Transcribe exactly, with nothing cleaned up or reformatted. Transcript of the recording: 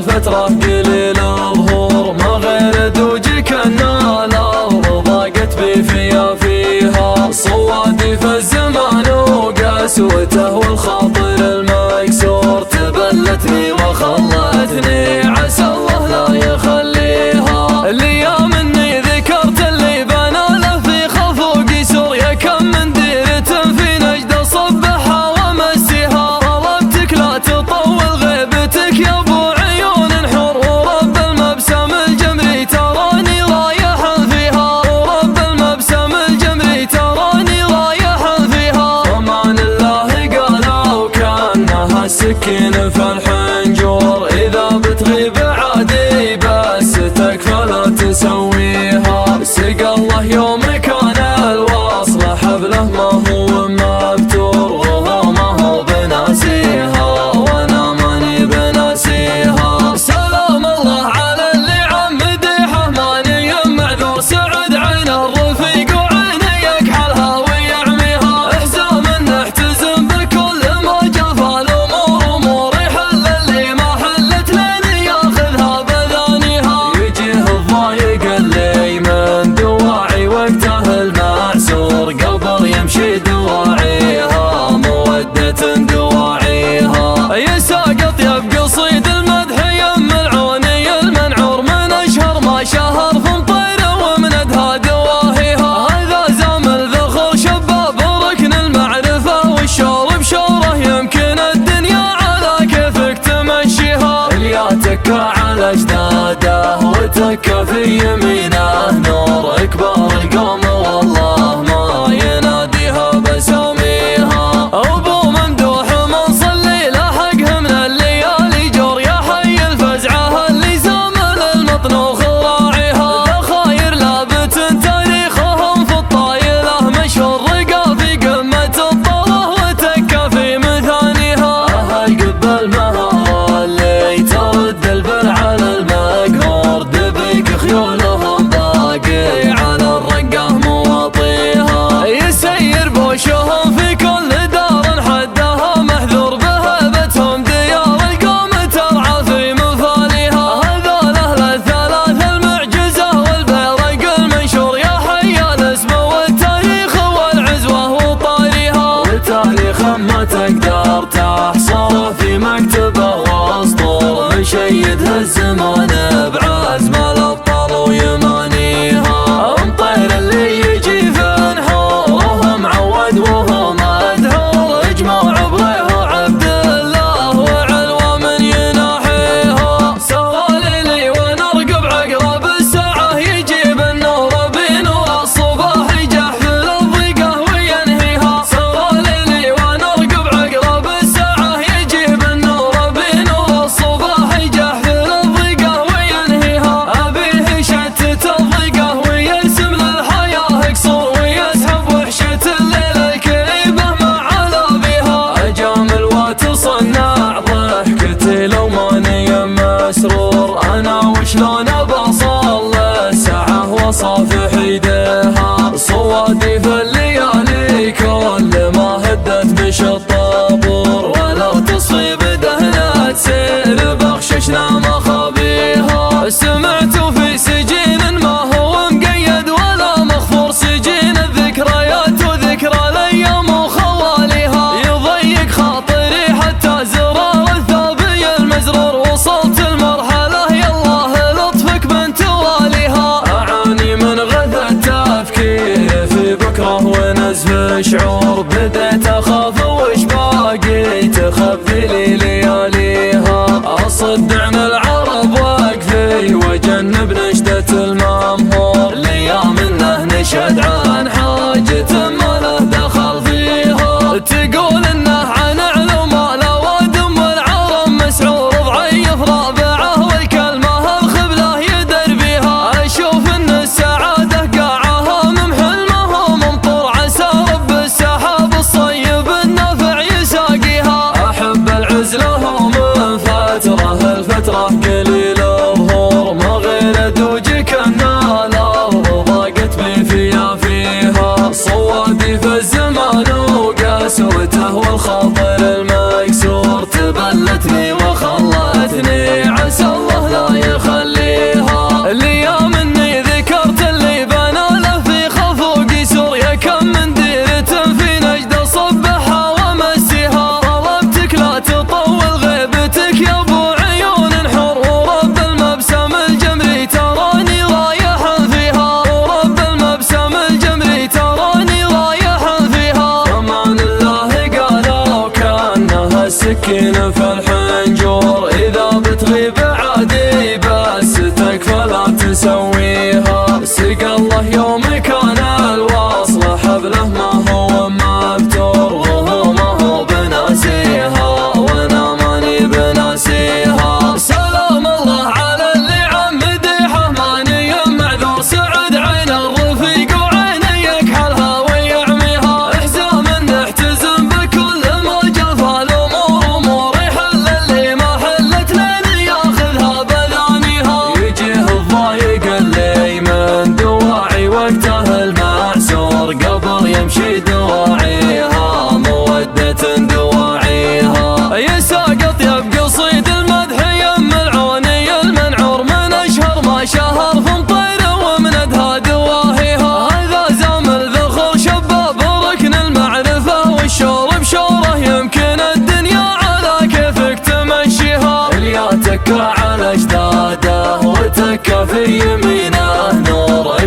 الفترة قليل ظهور، ما غير دوجك النار ضاقت بي فيا فيها، صوادي في الزمان وقسوته والخاطر المكسور، تبلتني وخلتني عسى الله لا يخليها. الايام اني ذكرت اللي بنى له في خوف وقسور، يا كم من ديرة في نجد صبحها ومسيها، طلبتك لا تطول غيبتك يا ابو عيون حور، ورب المبسم الجمري تراني رايح فيها، ورب المبسم الجمري تراني رايح فيها. امان الله قالوا كانها السكين في الحنجور، اذا بتغيب عادي بس تكفى لا تسويها، سقى الله يوم كان الوصل حبله ما هو مبتور، وهو ما هو بناسيها وانا ماني بناسيها. سلام الله على اللي عمديحه ماني معذور، سعد عين الرفيق وعيني يكحلها ويعميها، احزام نحتزم بكل ما جفى الامور، امور يحل اللي ما حلت لين ياخذها بذانيها، يجيه الضايق اللي من دواعي وقته المعسور، قبل يمشي دواعيها مودة دواعيها، يساقط يب قصيد المدح يم العوني المنعور، من اشهر ما شهر في مطير ومن ادهى دواهيها، هذا زامل ذخر شباب ركن المعرفة والشور بشوره، يمكن الدنيا على كيفك تمشيها، اليا تكا على اجداده وتكا في يمينه، نور اكبر القوم والله ما يناديها بساميها، ابو ممدوح منصلي لحقه من الليالي جور، يا حي الفزعه اللي زامل المطنوخ راعيها، ذخاير لابت تاريخهم في الطايله مشهور، رقا في قمه الطله وتكا في مثانيها، اهل قبل مهار اللي ترد البر على المقهور، دبيك خيولهم باقي على الرقه مواطيها، يسير بوشهم في كل دار حدها محذور، بهبتهم ديار القوم ترعى في مفاليها، هذول اهل الثلاث المعجزه والبيرق المنشور، يا حي الاسم والتاريخ والعزوه وطاريها، والتاريخ ما تقدر تحصره في مكتبه واسطور، مشيدها الزمان بعزم الابطال ويمانيها، امطير اللي يجي في نحوره معود وهو مدحور، اجمع عبره وعبد الله وعلوى من يناحيها، سواليلي ونرقب عقرب الساعه يجيب النور بنور الصباح يجحفل الضيقه وينهيها، سواليلي ونرقب عقرب الساعه يجيب النور بنور الصباح يجحفل الضيقه وينهيها، ابيه يشتت الضيقه ويرسم للحياه قصور، ويسحب وحشه الليل الكئيبه ما علا بها، اجامل وتصنع ضحكتي لو ماني مسرور، انا وشلون بصل الساعه وصافح يديها، صوادي في الليالي كل ما هدت بش الطابور، ولو تصيب دهنة سير بخششنا مخابيها، سمعت في سجين ما هو مقيد ولا مخفور، سجين الذكريات وذكرى الايام وخواليها، يضيق خاطري حتى زرار الثابي المزرور، وصلت المرحله يالله لطفك بنت واليها، اعاني من غثى التفكير في بكره ونزف شعور، بديت اخاف وش باقي تخفي لي لياليها، اصدع من العرب واقفي وجنب نشدة الممهور، الايام انه نشد عن حاجة ما له دخل فيها، تقول انه عن علم الوادم والعرب مسعور، ضعيف رابعه والكلمه الخبله يدر بيها، اشوف ان السعاده قاعها ممحلمه وممطور، عسى رب السحاب الصيب النافع يساقيها، احب العزله ومن فتره الفتره قليل ظهور، ما غير دوجك النار ضاقت بي فيا فيها، صوادي في الزمان وقسوته والخاطر المكسور، تبلتني وخلتني عسى نسويها. سقى الله يوم كان الواصل حبله ما هو مفتور، وهو ما هو بناسيها وانا ماني بناسيها. سلام الله على اللي عمديحه ماني معذور، سعد عين الرفيق وعيني يكحلها ويعميها. احزام نحتزم بكل ما جفا الامور، امور يحل اللي ما حلت لين ياخذها بذانيها. يجيه الضايق اللي من دواعي وقته المعسور، قبل يمشي دواعيها مودة دواعيها. يساقط يب قصيد المدح يم العوني المنعور، من اشهر ما شهر في مطير ومن ادهى دواهيها. هذا زامل ذخر شباب ركن المعرفة والشور بشوره، يمكن الدنيا على كيفك تمشيها. اللي تكى على اجداده وتكى في يمينه نور